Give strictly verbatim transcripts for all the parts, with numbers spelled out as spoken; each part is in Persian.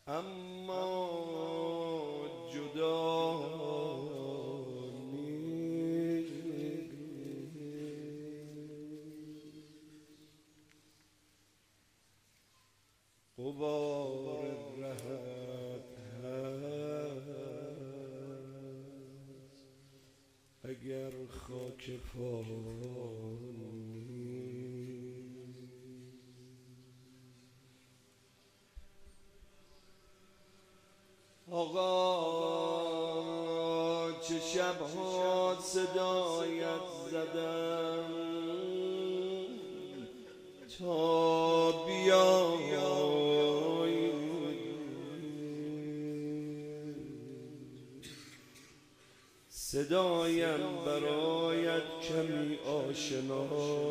اما جدا نیست. غبار رهت هست اگر خاک پا آقا چه شبها صدایت زدم تا بیای، صدایم برایت کمی آشنا،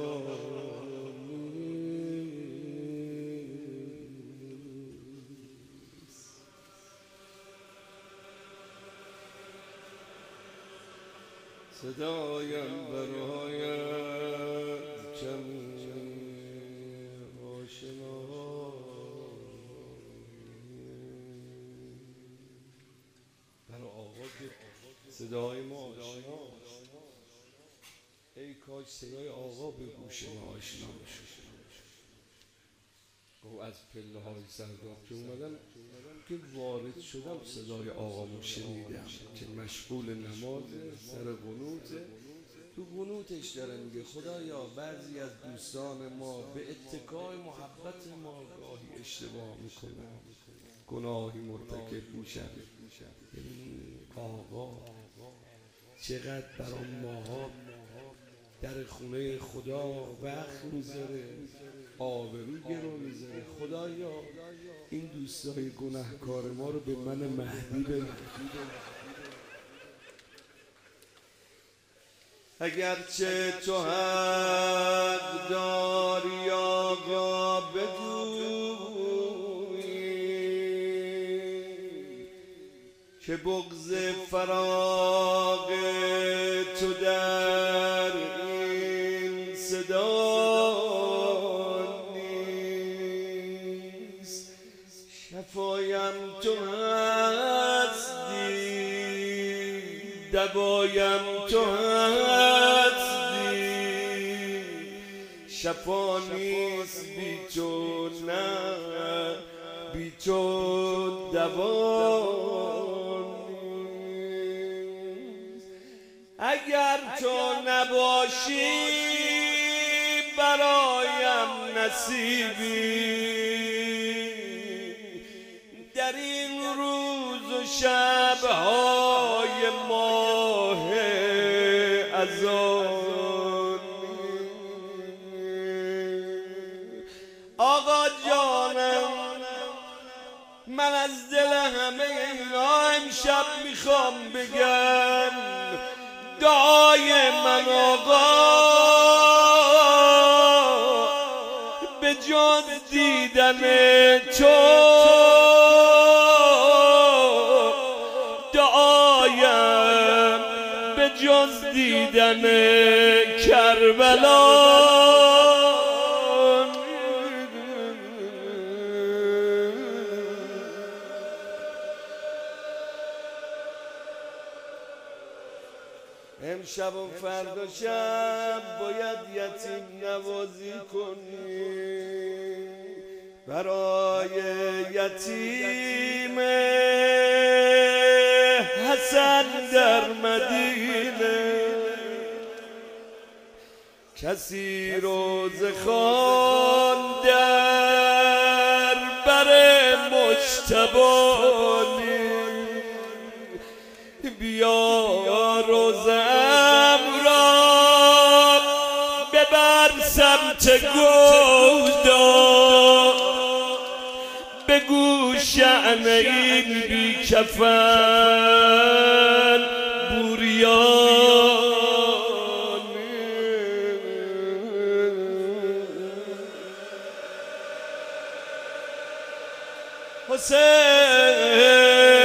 صدایم برایت کمی آشنا. برای آقا که صدای ما آشنا، ای کاش صدای آقا به گوش ما آشنا بشه. و از پله های سرداب که اومدم که وارد شدم صدای آقامو شنیدم که مشغول نماز سر قنوته. تو قنوتش داره میگه خدایا بعضی از دوستان ما به اتکای محبت ما گاهی اشتباه میکنن، گناهی مرتکب میشن. آقا چقدر برای ماها در خونه خدا وقت میذاره، آبرو گرو میذاره. خدایا این دوستای گناهکار ما رو به من مهدی بده. اگرچه تو حق داری آقا بگوی که بغض فراق تو در این صدا نیست. شفایم تو هستی، دوایم تو هستی، شفا نیست بی تو، نه بی تو دوا نیست. اگر تو نباشی برایم نصیبی، در این روز و شبهای ماه اذان. آقا جانم من از دل همه اینا امشب میخوام بگم دعای من آقا به جز دیدن تو، دعایم به جز دیدن کربلا. امشب و فردا شب باید یتیم نوازی کنی برای یتیم حسن در مدینه. کسی روز خوان در بر مجتبی، بیا روزم را ببر سمت گودا، بگو شأن این بی کفن بوریان. حسین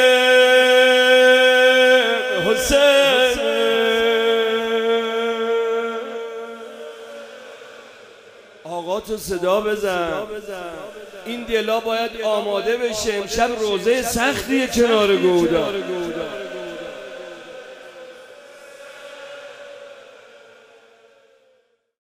حسین آقا تو صدا بزن. این دلا باید آماده بشه، امشب روزه سختیه کنار گودا.